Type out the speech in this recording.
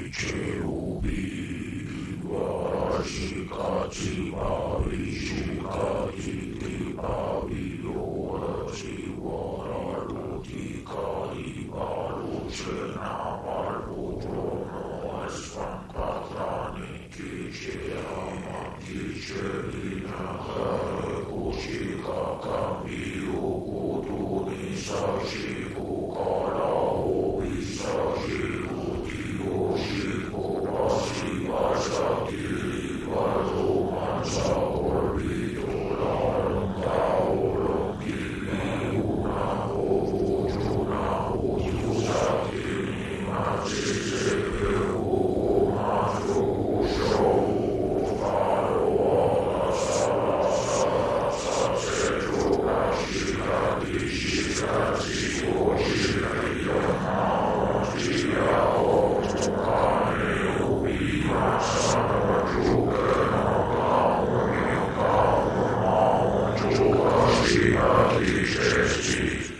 Cherubi, Shikati, Babi, Shikati, Babi, Yorati, Wararuti, Kali, Baru, Shena, Baru, Drono, Espan, Patrani, Kichema, Kichelina, Kushika, Kamiu, Kutu, Nisashi, Kukara, Obisashi, Shikati,